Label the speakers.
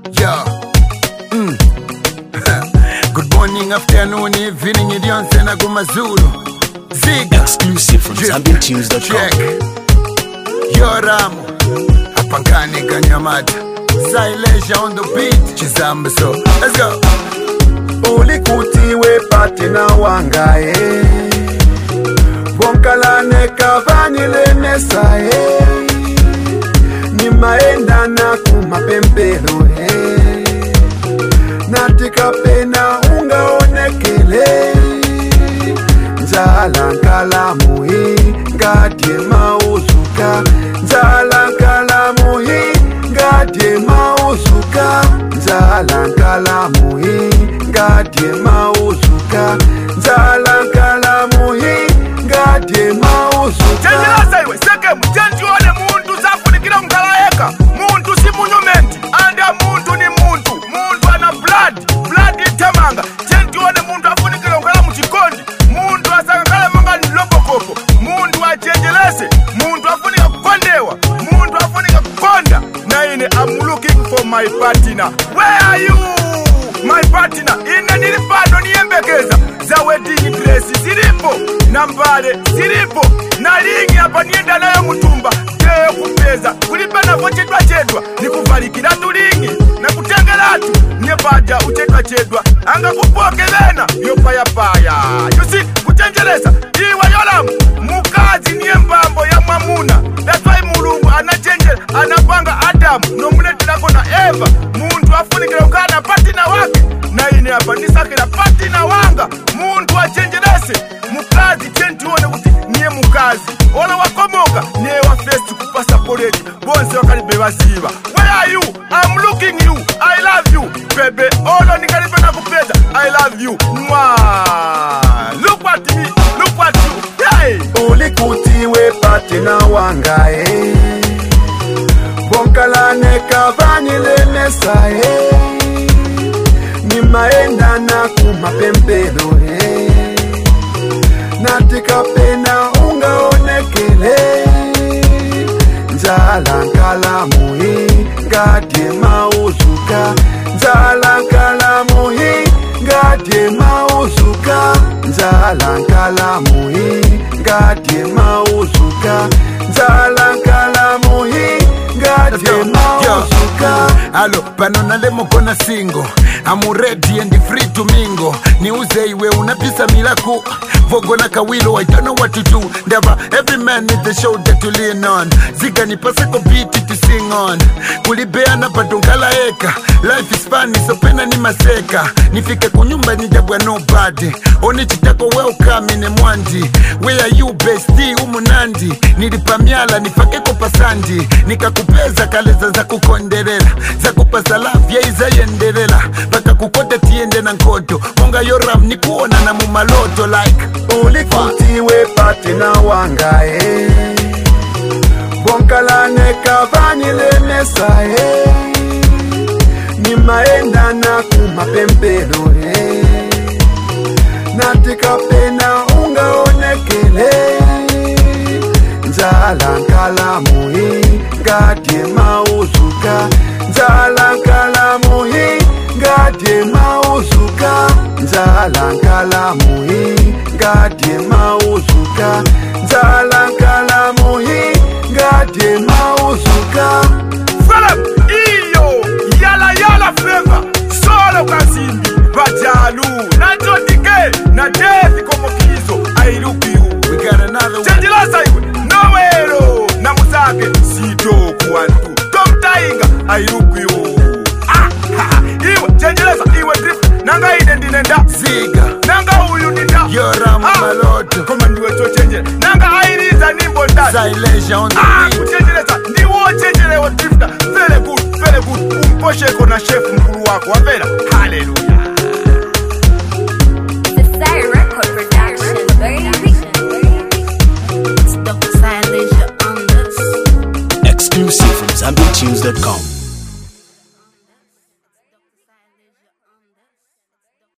Speaker 1: Good morning, afternoon, evening, idion sena kumazulu. Zig
Speaker 2: exclusive from ZambianTunes.com.
Speaker 1: Check. Yoramu Apangani Ganyamata Silesia on the beat Chizamba so let's go.
Speaker 3: Ulikutiwe patina wangae Bonkalane kavanile nesae Nimaenda na kumapempelo Natika pena ungaonekele Nzala nkalamuhi ngadye mauzuka Nzala nkalamuhi ngadye mauzuka Nzala nkalamuhi ngadye mauzuka Nzala nkalamuhi ngadye mauzuka
Speaker 4: Chenjilasa iwe seke mchenjione muntu safunikila mkalaeka Muntu si monument anda muntu ni muntu Muntu ana blood itamanga Chenjione muntu afunikila mkala mchikondi Muntu asakakala manga ni lobokopo Muntu achenjelese Muntu afunika kukondewa Muntu afunika kukonda Na ine I'm looking for my partner. Where are you? My partner. Ine nilipado niembekeza za wedding dress zilipo Nambale zilipo Na lingi hapa nienda nayo mutumba Keo kupeza kulipa na vochedwa chedwa Nikuvalikila tulingi Na kutengela tu Nyepaja uchedwa chedwa Anga kupoke vena Yopaya You see kuchenjeleza Iwa yolamu Mukazi niembambo ya mamuna That's why mulungu anachenjela Anapanga Adamu Nomuletilako na Eva Muntu afunikile ukana patina wake Na ine hapa nisakila patina wanga Muntu achenjelese Mukazi chentuone kuti niye mukazi Ola wakomoka niye wa first kupasa college Bonse wakalibe waziva Where are you? I'm looking you I love you Bebe Olo nikalibe na kupeza I love you Mwaa Look at me Look at you Hey
Speaker 3: Ulikutiwe patina wangae Bonkalane kavanile nesae Nimaenda na kumapempelo Natika pena ungaonekele Nzala nkalamuhi ngadye mauzuka Nzala nkalamuhi ngadye mauzuka Nzala nkalamuhi ngadye mauzuka Nzala nkalamuhi ngadye mauzuka.
Speaker 1: Alo, panona lemo kona singo I'm ready and free to mingo Niuze iwe unapisa milaku Vogo na kawilo, I don't know what to do Never, every man needs a shoulder to lean on Ziga ni pasako beat to sing on Kulibeana patungala eka Life is funny, so pena ni maseka Nifike kunyumba nijabwa nobody Oni chitako welcome ine mwandi Where are you bestie umunandi Nilipamiala nifake kopasandi Nikakupeza kaleza za kukonderela Za kupasa lafya iza yenderela Baka kukote tiende na nkoto Monga yoram ni kuona na mumaloto like
Speaker 3: Ulikutiwe patina wangae Bonkalane kavanile nesae Nimaenda na kumapempelo Natika pena ungaonekele Nzala nkalamuhi ngadye mauzuka Nzala nkalamuhi ngadye mauzuka Nzala nkalamuhi ngadye mauzuka Nzala nkalamuhi ngadye mauzuka.
Speaker 4: Philip, iyo, yala flavor Solo Kazimbi, Bajalu Nacho Dike, na Devi Komokizo I look you
Speaker 1: We got another one.
Speaker 4: Chenjilasa iwe, Nowero Na Musake, Sido Kuantu Tom Taiga, I look you Iwe, Chenjilasa, iwe drift Nanga ide ndinenda
Speaker 1: Ziga
Speaker 4: Nanga uyu nida
Speaker 1: Yoramu maloto
Speaker 4: Koma ndiwe cho chenjele Nanga airiza nimbo ndani
Speaker 1: Silesia on the beat
Speaker 4: Kuchenjeleza, ndiwo chenjelewa drifter Very good Umposhe kona chef mkulu wako Wavela, hallelujah